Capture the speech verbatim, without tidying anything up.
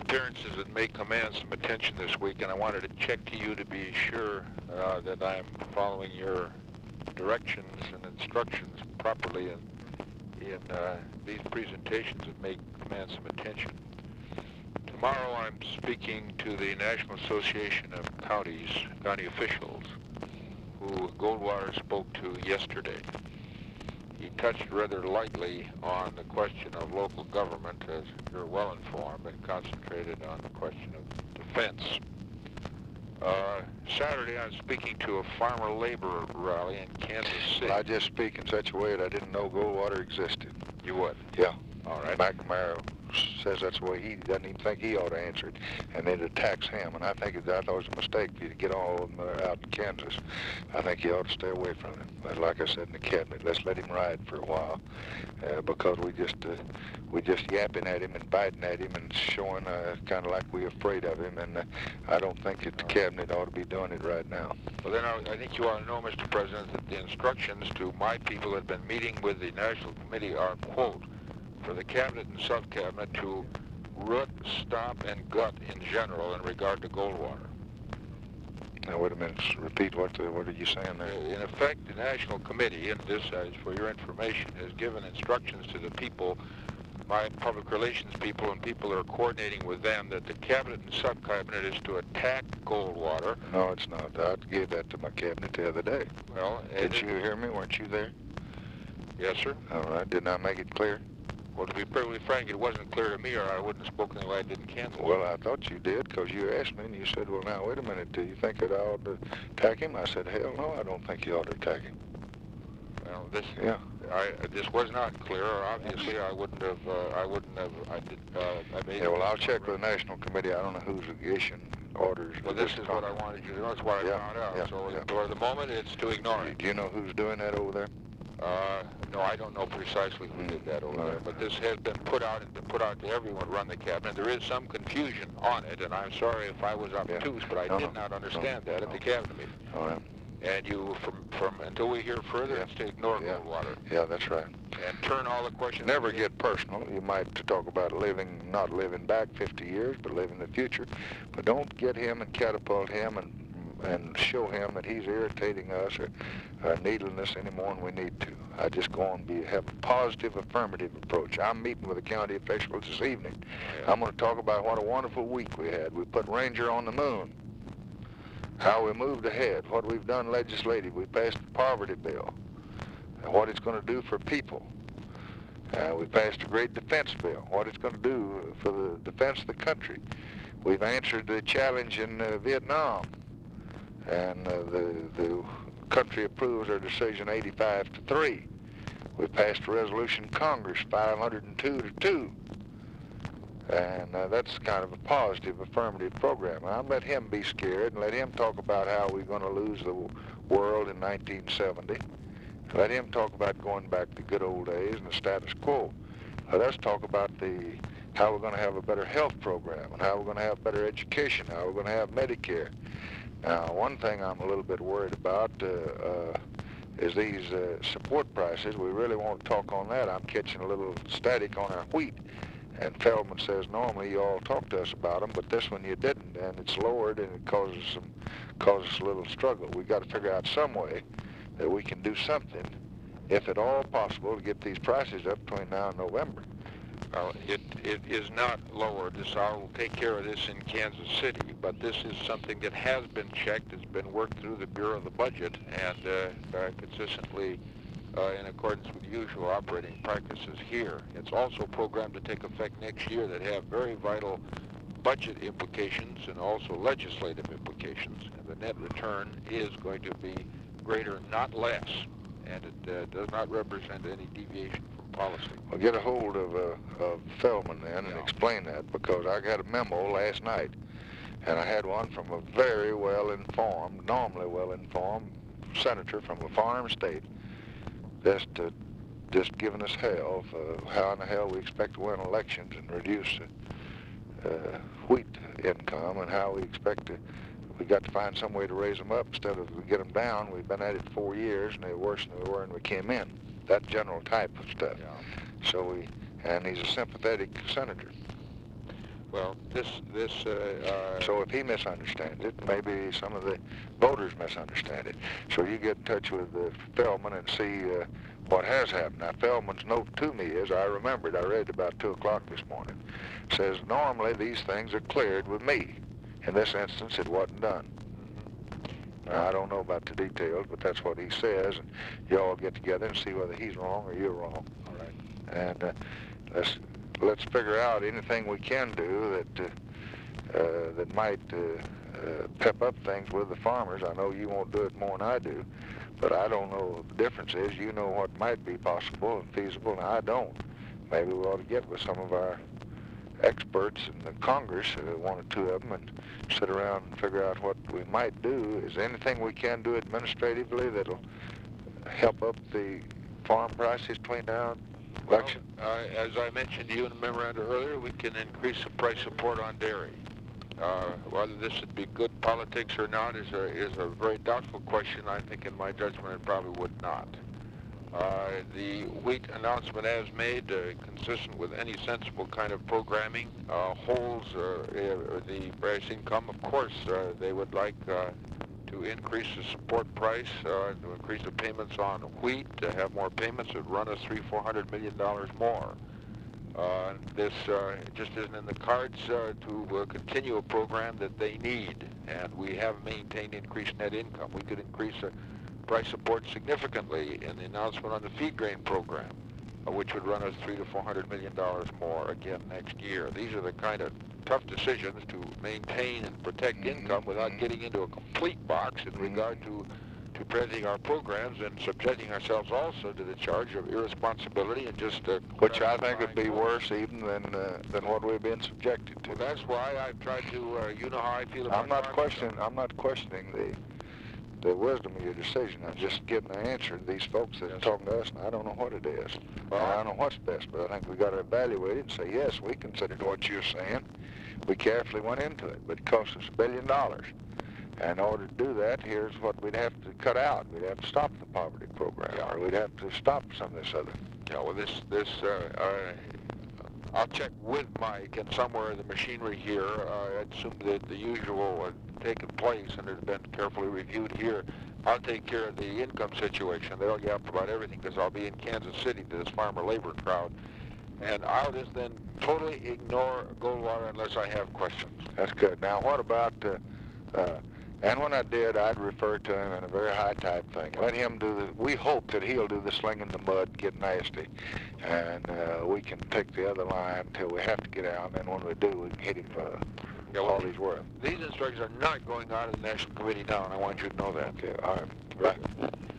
appearances that may command some attention this week, and I wanted to check to you to be sure uh, that I'm following your directions and instructions properly in, in uh, these presentations that may command some attention. Tomorrow I'm speaking to the National Association of Counties, county officials, who Goldwater spoke to yesterday. He touched rather lightly on the question of local government, as you're well informed, and concentrated on the question of defense. Uh, Saturday, I'm speaking to a farmer labor rally in Kansas City. I just speak in such a way that I didn't know Goldwater existed. You would? Yeah. All right. McNamara says that's the way he doesn't even think he ought to answer it, and it attacks him. And I think it, I thought it was a mistake for you to get all of them uh, out in Kansas. I think you ought to stay away from him. But like I said in the cabinet, let's let him ride for a while, uh, because we just uh, we just yapping at him and biting at him and showing uh, kind of like we're afraid of him. And uh, I don't think that the cabinet ought to be doing it right now. Well, then I, I think you ought to know, Mister President, that the instructions to my people that have been meeting with the National Committee are, quote, for the cabinet and sub-cabinet to root, stop, and gut in general in regard to Goldwater. Now, wait a minute. Repeat what the, what are you saying there? In effect, the National Committee, and this is for your information, has given instructions to the people, my public relations people and people that are coordinating with them, that the cabinet and sub-cabinet is to attack Goldwater. No, it's not. I gave that to my cabinet the other day. Well, did you hear me? Weren't you there? Yes, sir. All right. Didn't I make it clear? Well, to be perfectly frank, it wasn't clear to me, or I wouldn't have spoken the way I did in Kansas. Well, I thought you did, because you asked me, and you said, well, now, wait a minute, do you think that I ought to attack him? I said, hell no, I don't think you ought to attack him. Well, this yeah. I, this was not clear. Obviously, I wouldn't have, uh, I wouldn't have, I did, uh, I made... Yeah, well, I'll check with the National Committee. I don't know who's issuing orders. Well, this is what I wanted you to know. That's what I yeah, found out. Yeah, so yeah. for the moment, it's to ignore it. Do you know who's doing that over there? Uh, no, I don't know precisely who did that over there, but this has been put out and been put out to everyone who run the cabinet. There is some confusion on it, and I'm sorry if I was obtuse, yeah. but I no, did no, not understand no, that no. at the cabinet meeting. All right. And you, from from until we hear further, yeah. it's to ignore yeah. Goldwater. Yeah, that's right. And turn all the questions... Never get personal. You might talk about living, not living back fifty years, but living the future. But don't get him and catapult him and and show him that he's irritating us or uh, needling us any more than we need to. I just go on and be, have a positive, affirmative approach. I'm meeting with the county officials this evening. Yeah. I'm going to talk about what a wonderful week we had. We put Ranger on the moon. How we moved ahead. What we've done legislative. We passed the poverty bill. And what it's going to do for people. Uh, we passed a great defense bill. What it's going to do for the defense of the country. We've answered the challenge in uh, Vietnam. And uh, the, the country approves our decision eighty-five to three. We passed a resolution in Congress, five hundred two to two. And uh, that's kind of a positive, affirmative program. I'll let him be scared and let him talk about how we're going to lose the world in nineteen seventy. Let him talk about going back to good old days and the status quo. Let us talk about the how we're going to have a better health program and how we're going to have better education, how we're going to have Medicare. Now, one thing I'm a little bit worried about uh, uh, is these uh, support prices. We really want to talk on that. I'm catching a little static on our wheat. And Feldman says, normally you all talk to us about them, but this one you didn't, and it's lowered, and it causes some, causes a little struggle. We've got to figure out some way that we can do something, if at all possible, to get these prices up between now and November. Well, it, it is not lowered. This, I'll take care of this in Kansas City, but this is something that has been checked, has been worked through the Bureau of the Budget, and uh, uh, consistently uh, in accordance with usual operating practices here. It's also programmed to take effect next year that have very vital budget implications and also legislative implications. And the net return is going to be greater, not less, and it uh, does not represent any deviation from policy. Well, get a hold of, uh, of Feldman then and Yeah. explain that, because I got a memo last night, and I had one from a very well-informed, normally well-informed senator from a farm state, just, uh, just giving us hell for how in the hell we expect to win elections and reduce uh, uh, wheat income, and how we expect to, we got to find some way to raise them up instead of get them down. We've been at it four years, and they're worse than they were when we came in. That general type of stuff. Yeah. So we, and he's a sympathetic senator. Well, this, this, uh, uh, So if he misunderstands it, maybe some of the voters misunderstand it. So you get in touch with uh, Feldman and see uh, what has happened. Now, Feldman's note to me is, I remembered, I read it about two o'clock this morning, says normally these things are cleared with me. In this instance, it wasn't done. Now, I don't know about the details, but that's what he says, and you all get together and see whether he's wrong or you're wrong. all right. And uh, let's let's figure out anything we can do that uh, uh, that might uh, uh, pep up things with the farmers. I know you won't do it more than I do, but I don't know. The difference is you know what might be possible and feasible, and I don't. Maybe we ought to get with some of our experts in the Congress, uh, one or two of them, and sit around and figure out what we might do. Is there anything we can do administratively that'll help up the farm prices between now and election? Well, uh, as I mentioned to you in the memoranda earlier, we can increase the price support on dairy. Uh, whether this would be good politics or not is a, is a very doubtful question. I think in my judgment it probably would not. Uh, the wheat announcement as made, uh, consistent with any sensible kind of programming, uh, holds uh, uh, the price income. Of course, uh, they would like uh, to increase the support price, uh, to increase the payments on wheat, to have more payments that run us three, four hundred million dollars more. Uh, this uh, just isn't in the cards uh, to uh, continue a program that they need, and we have maintained increased net income. We could increase the price support significantly in the announcement on the feed grain program, uh, which would run us three to four hundred million dollars more again next year. These are the kind of tough decisions to maintain and protect Mm-hmm. income without getting into a complete box in Mm-hmm. regard to to presenting our programs and subjecting ourselves also to the charge of irresponsibility and just uh, Which I think would be clarifying- worse even than uh, than what we've been subjected to. Well, that's why I've tried to. Uh, you know how I feel about. I'm not farming. questioning. I'm not questioning the the wisdom of your decision. I'm just getting an answer to these folks that are Yes. talking to us, and I don't know what it is. Well, I don't know what's best, but I think we got to evaluate it and say, yes, we considered what you're saying. We carefully went into it, but it cost us a billion dollars. And in order to do that, here's what we'd have to cut out. We'd have to stop the poverty program, Yeah. or we'd have to stop some of this other. Yeah, well, this, this, uh, uh, I'll check with Mike, and somewhere in the machinery here, uh, I assume that the usual uh, taken place, and it's been carefully reviewed here. I'll take care of the income situation. They'll yap about everything, because I'll be in Kansas City to this farmer labor crowd. And I'll just then totally ignore Goldwater unless I have questions. That's good. Now, what about, uh, uh, and when I did, I'd refer to him in a very high type thing. Let him do the, we hope that he'll do the sling in the mud, get nasty, and uh, we can take the other line until we have to get out, and then when we do, we can hit him for Yeah, well, all he's worth. These instructions are not going on in the National Committee now, and I want you to know that. Okay, all right. Right.